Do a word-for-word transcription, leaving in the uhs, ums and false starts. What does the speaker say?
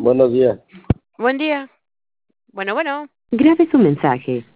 Buenos días. Buen día. Bueno, bueno. Grabe su mensaje.